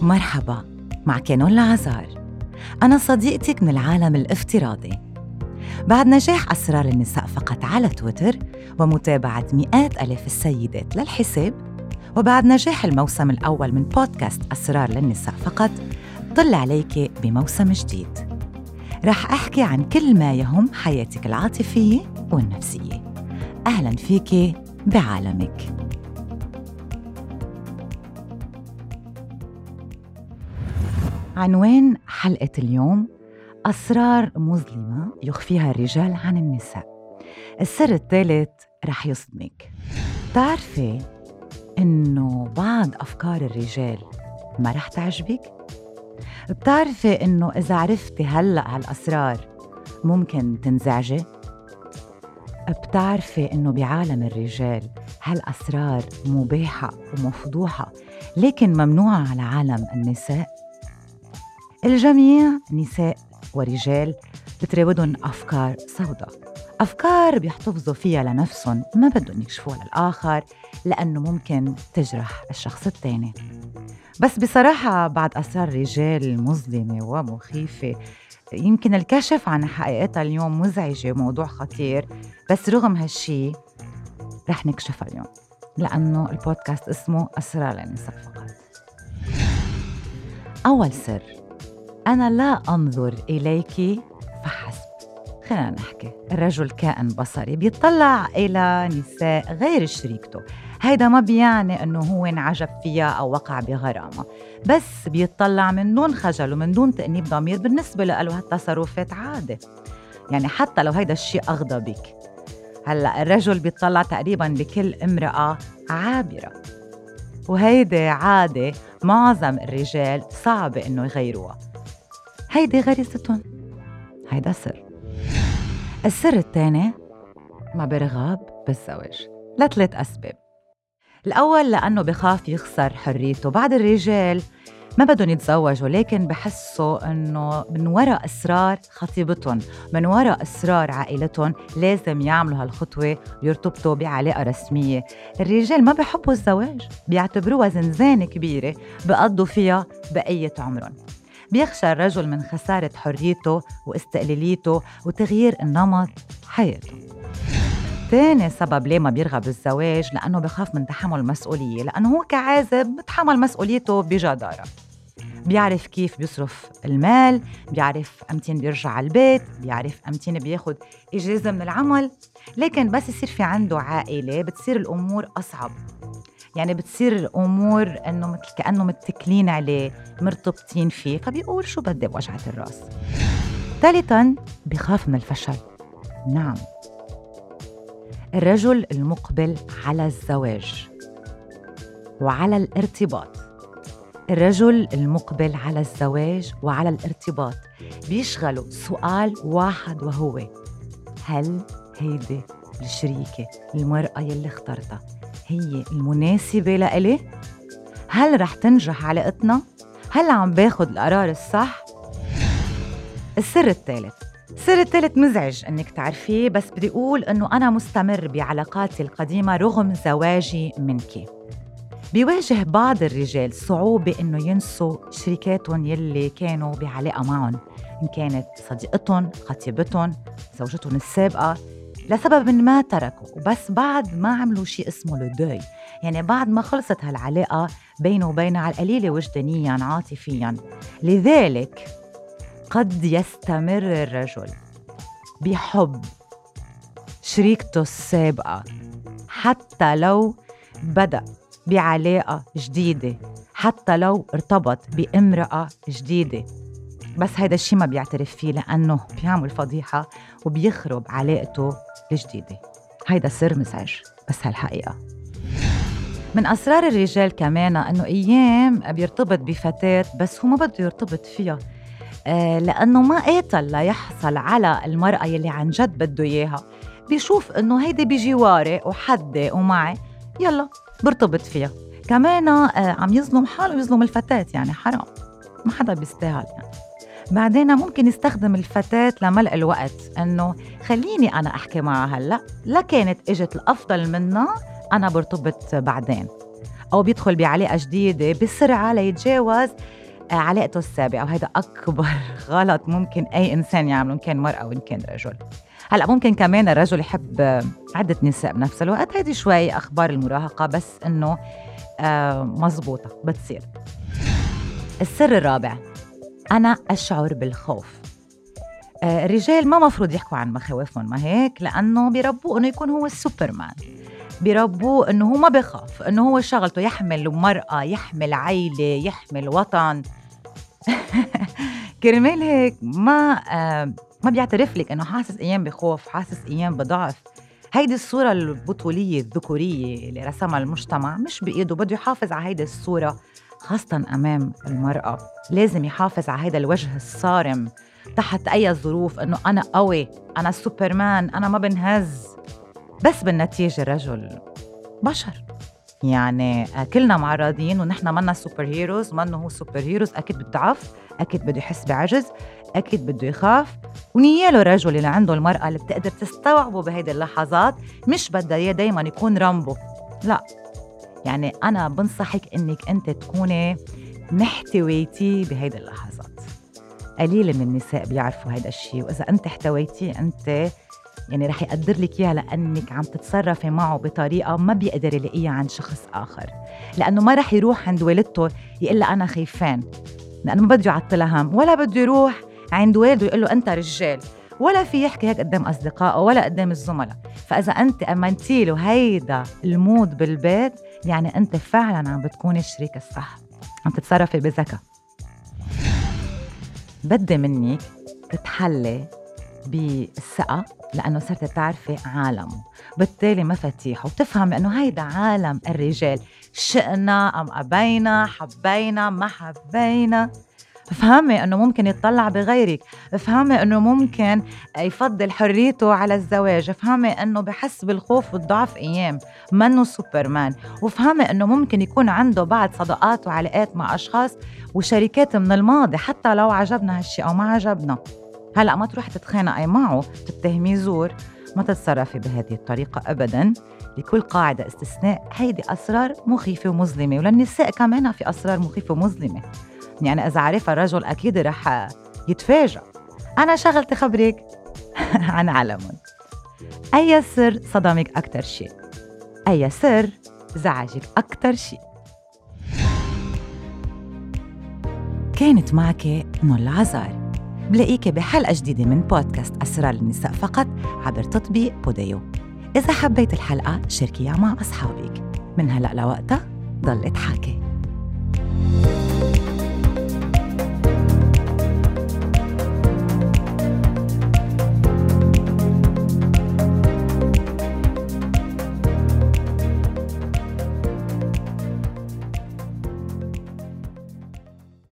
مرحبا، معك نولا عزار. أنا صديقتك من العالم الافتراضي. بعد نجاح أسرار النساء فقط على تويتر ومتابعة مئات ألاف السيدات للحساب، وبعد نجاح الموسم الأول من بودكاست أسرار للنساء فقط، طل عليك بموسم جديد. رح أحكي عن كل ما يهم حياتك العاطفية والنفسية. أهلاً فيك بعالمك. عنوان حلقة اليوم: أسرار مظلمة يخفيها الرجال عن النساء. السر الثالث رح يصدمك. بتعرفي إنه بعض أفكار الرجال ما رح تعجبك؟ بتعرفي إنه إذا عرفتي هلأ هالأسرار ممكن تنزعجي؟ بتعرفي إنه بعالم الرجال هالأسرار مباحة ومفضوحة لكن ممنوعة على عالم النساء؟ الجميع نساء ورجال بتراودن أفكار سوداء، أفكار بيحتفظوا فيها لنفسهم ما بدهم يكشفوها للآخر لأنه ممكن تجرح الشخص التاني. بس بصراحة بعد أسرار رجال مظلمة ومخيفة يمكن الكشف عن حقيقتها اليوم مزعجة وموضوع خطير، بس رغم هالشي رح نكشفها اليوم لأنه البودكاست اسمه أسرار للنساء فقط. أول سر: أنا لا أنظر إليك فحسب. خلينا نحكي، الرجل كائن بصري بيطلع إلى نساء غير شريكته. هيدا ما بيعني أنه هو انعجب فيها أو وقع بغرامة، بس بيطلع من دون خجل ومن دون تأنيب ضمير. بالنسبة له هالتصرفات عادة، يعني حتى لو هيدا الشيء أغضبك. هلأ الرجل بيطلع تقريباً بكل امرأة عابرة، وهيدا عادة معظم الرجال صعب إنه يغيروها. هيدي غريزتهم. هيدا سر. السر الثاني: ما برغب بالزواج لثلاث أسباب. الأول لأنه بخاف يخسر حريته. بعض الرجال ما بدهم يتزوجوا لكن بحسوا أنه من وراء أسرار خطيبتهم، من وراء أسرار عائلتهم لازم يعملوا هالخطوة ويرتبطوا بعلاقة رسمية. الرجال ما بيحبوا الزواج، بيعتبروها زنزانة كبيرة بيقضوا فيها بقية عمرهم. بيخشى الرجل من خسارة حريته واستقلاليته وتغيير النمط حياته. تاني سبب ليه ما بيرغب بالزواج لأنه بخاف من تحمل المسؤولية، لأنه هو كعازب بتحمل مسؤوليته بجدارة. بيعرف كيف بيصرف المال، بيعرف أمتين بيرجع على البيت، بيعرف أمتين بياخد إجازة من العمل. لكن بس يصير في عنده عائلة بتصير الأمور أصعب، يعني بتصير الأمور أنه مثل كأنه متكلين عليه، مرتبطين فيه، فبيقول شو بدي بوجعة الراس. ثالثاً بيخاف من الفشل. نعم، الرجل المقبل على الزواج وعلى الارتباط، الرجل المقبل على الزواج وعلى الارتباط بيشغلوا سؤال واحد، وهو: هل هيدي الشريكة المرأة يلي اخترتها هي المناسبة لإلي؟ هل رح تنجح علاقتنا؟ هل عم باخد القرار الصح؟ السر الثالث مزعج انك تعرفيه، بس بدي اقول انه انا مستمر بعلاقاتي القديمة رغم زواجي منك. بيواجه بعض الرجال صعوبة انه ينسوا شريكاتهم يلي كانوا بعلاقة معهم، ان كانت صديقتهم، خطيبتهم، زوجتهم السابقة، لسبب ما تركوا، وبس بعد ما عملوا شيء اسمه لدوي، يعني بعد ما خلصت هالعلاقة بينه وبينها على القليلة وجدانياً عاطفياً. لذلك قد يستمر الرجل بحب شريكته السابقة حتى لو بدأ بعلاقة جديدة، حتى لو ارتبط بامرأة جديدة، بس هيدا الشيء ما بيعترف فيه لأنه بيعمل فضيحة وبيخرب علاقته الجديدة. هيدا سر مزعج بس هالحقيقة. من أسرار الرجال كمان أنه أيام بيرتبط بفتاة بس هو ما بده يرتبط فيها، لأنه ما قاتل ليحصل على المرأة يلي عن جد بده إياها. بيشوف أنه هيدي بجواري وحدي ومعي، يلا برتبط فيها. كمان عم يظلم حاله ويظلم الفتاة، يعني حرام، ما حدا بيستاهل. يعني بعدين ممكن يستخدم الفتاة لملء الوقت، أنه خليني أنا أحكي معها هلأ، لا كانت إجت الأفضل منها أنا برتبط بعدين، أو بيدخل بعلاقة جديدة بسرعة ليتجاوز علاقته السابقة، وهذا أكبر غلط ممكن أي إنسان يعمله، إن كان مرأة أو إن كان رجل. هلأ ممكن كمان الرجل يحب عدة نساء بنفس الوقت، هيدي شوي أخبار المراهقة، بس إنه مزبوطة بتصير. السر الرابع، أنا أشعر بالخوف. الرجال ما مفروض يحكوا عن مخاوفهم، ما هيك؟ لأنه بيربوه إنه يكون هو السوبرمان، بيربوه إنه هو ما بيخاف، إنه هو شغلته يحمل مرأة، يحمل عيلة، يحمل وطن. كرمال هيك ما بيعترف لك إنه حاسس أيام بخوف، حاسس أيام بضعف. هيدي الصورة البطولية الذكورية اللي رسمها المجتمع مش بإيده، بده يحافظ على هيدي الصورة، خاصة أمام المرأة. لازم يحافظ على هيدا الوجه الصارم تحت أي ظروف، إنه أنا قوي، أنا سوبرمان، أنا ما بنهز. بس بالنتيجة الرجل بشر، يعني كلنا معرضين، ونحن منا سوبر هيروز، منه هو سوبر هيروز. أكيد بضعف، أكيد بده يحس بعجز، أكيد بده يخاف. ونياله الرجل اللي عنده المرأة اللي بتقدر تستوعبه بهيدي اللحظات، مش بدها إياه دايما يكون رامبو، لا. يعني أنا بنصحك إنك أنت تكوني محتويتي بهيدي اللحظات. قليل من النساء بيعرفوا هيدا الشيء، وإذا أنت احتويتيه أنت يعني رح يقدر لك إياها، لأنك عم تتصرفي معه بطريقة ما بيقدر يلاقيها عند شخص آخر. لأنه ما رح يروح عند والدته يقول له أنا خيفان، لأنه ما بده يعطلها هم، ولا بده يروح عند والده يقول له أنت رجال، ولا في يحكي هيك قدام أصدقائه ولا قدام الزملاء. فإذا أنت أمنتي له هيدا المود بالبيت، يعني أنت فعلا عم بتكوني الشريك الصح، عم تتصرفي بذكاء. بدي منك تتحلي بالثقة، لأنه صرت تعرفي عالمه، بالتالي مفاتيحه، وتفهم أنه هيدا عالم الرجال، شئنا أم أبينا، حبينا ما حبينا. افهمي أنه ممكن يتطلع بغيرك، افهمي أنه ممكن يفضل حريته على الزواج، افهمي أنه بحس بالخوف والضعف أيام، منه سوبرمان. وافهمي أنه ممكن يكون عنده بعض صداقات وعلاقات مع أشخاص وشركات من الماضي، حتى لو عجبنا هالشي أو ما عجبنا. هلأ ما تروحي تتخانقي معه، تتهمي زور، ما تتصرفي بهذه الطريقة أبداً. لكل قاعدة استثناء. هيدي أسرار مخيفة ومظلمة، وللنساء كمان في أسرار مخيفة ومظلمة. يعني إذا عرفها الرجل أكيد رح يتفاجأ. أنا شغلت خبرك عن عالمهم. أي سر صدمك أكتر شيء؟ أي سر زعجك أكتر شيء؟ كانت معك نولا عزار. بلاقيك بحلقة جديدة من بودكاست أسرار النساء فقط عبر تطبيق بوديو. إذا حبيت الحلقة شاركيها مع أصحابك. من هلأ لوقتها ضلت حاكي.